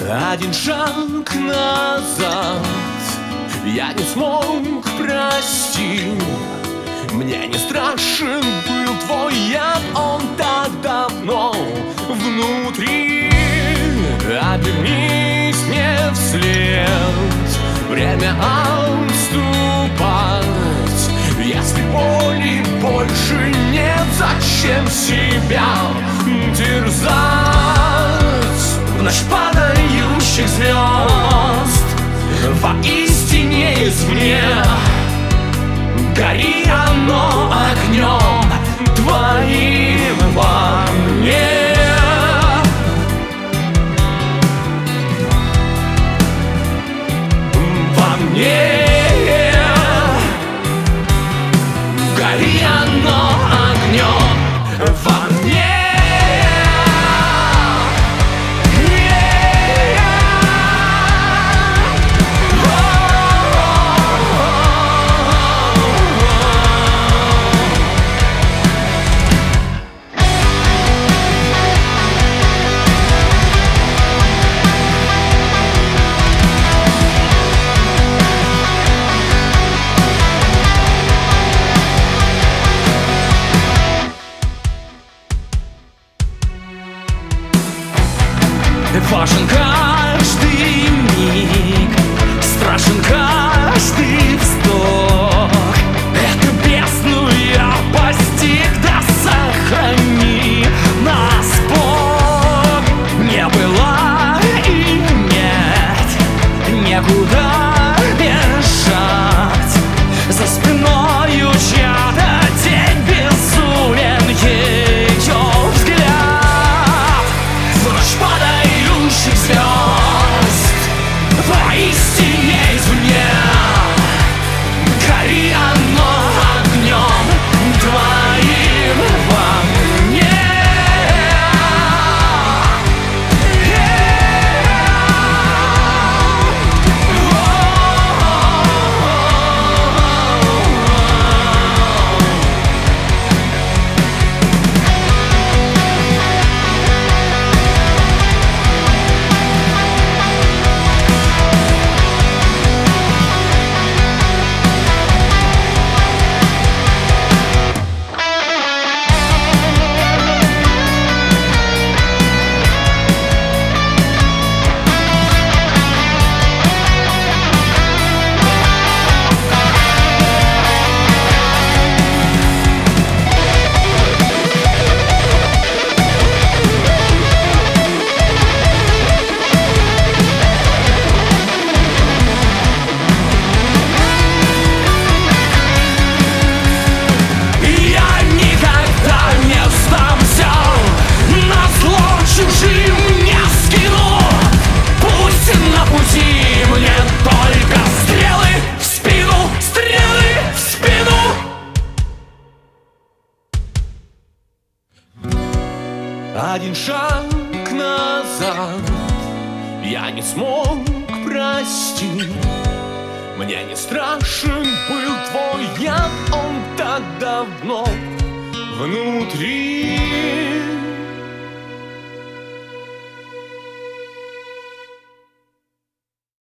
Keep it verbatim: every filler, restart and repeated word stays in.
Один шаг назад я не смог простить. Мне не страшен был твой яд, он так давно внутри. Обернись мне вслед, время отступать. Если боли больше нет, зачем себя терзать? В ночь падающих звезд, воистине извне, гори оно огнем твоим во мне. Во мне гори оно огнем во мне. Важен каждый миг, страшен каждый вздох. Эту бездну я постиг, да сохрани нас Бог. Не было и нет некуда бежать, за спиною чья-то тень безумен ее взгляд. В ночь падающих звезд, воистине извне, гори оно огнем твоим во мне. Один шаг назад я не смог простить. Мне не страшен был твой яд, он так давно внутри.